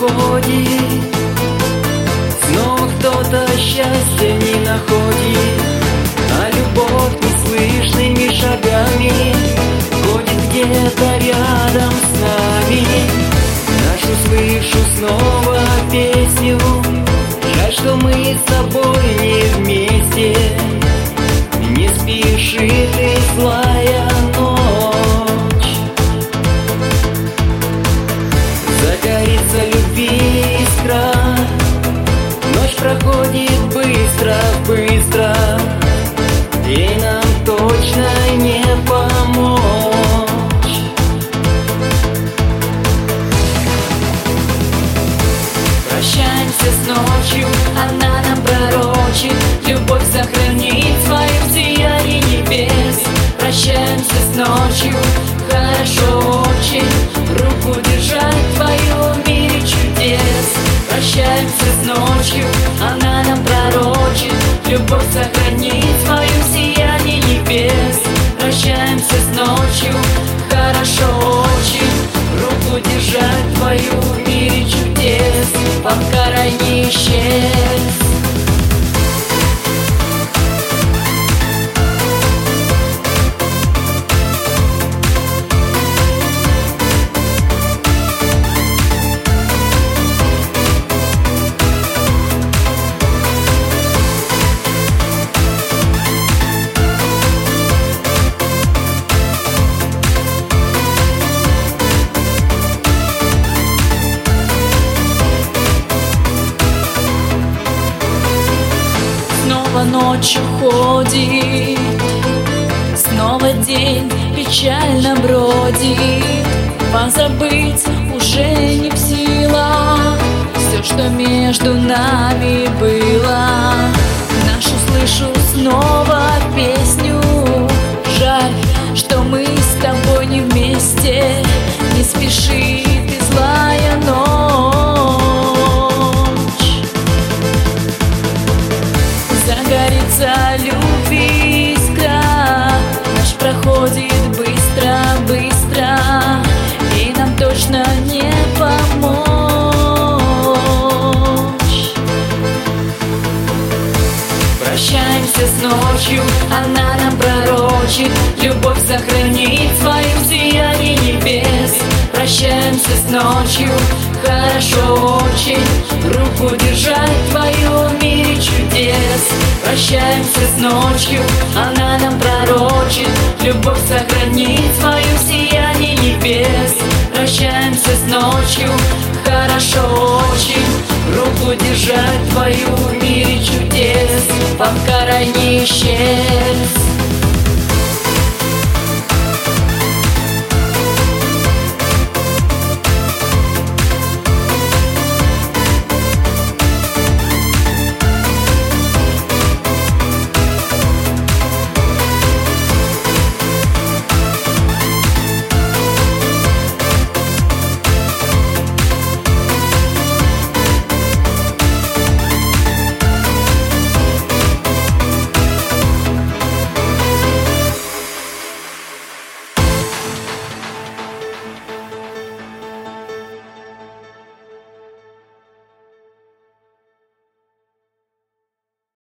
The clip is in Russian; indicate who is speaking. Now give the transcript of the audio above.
Speaker 1: уходит, снова кто-то счастья не находит, а любовь неслышными шагами ходит где-то рядом с нами. Нашу слышу снова песню, жаль, что мы с тобой не вместе. Не спешит и злая ночь, загорится любви искра, ночь проходит быстро, быстро, ей нам точно не помочь. Прощаемся с ночью, она нам пророчит, любовь сохранит в своем сиянии небес. Прощаемся с ночью, хорошо очень, руку держать твою в мире чудес. Прощаемся с ночью, она нам пророчит, любовь сохранит в своем сиянии небес. Прощаемся с ночью, хорошо очень, руку держать твою в мире чудес, пока рай не исчез.
Speaker 2: Ночь уходит, снова день печально бродит, позабыть уже не в силах все, что между нами было. Нашу слышу снова песню, жаль, что мы с тобой не вместе. Не спешит и злая ночь, загорится любви искра, ночь проходит быстро, быстро, и нам точно не помочь.
Speaker 1: Прощаемся с ночью, она нам пророчит, любовь сохранит в своем сиянии небес. Прощаемся с ночью, хорошо очень, руку держать твою в мире чудес. Прощаемся с ночью, она нам пророчит, любовь сохранит в своем сиянии небес. Прощаемся с ночью, хорошо очень, руку держать твою в мире чудес, пока рай не исчез.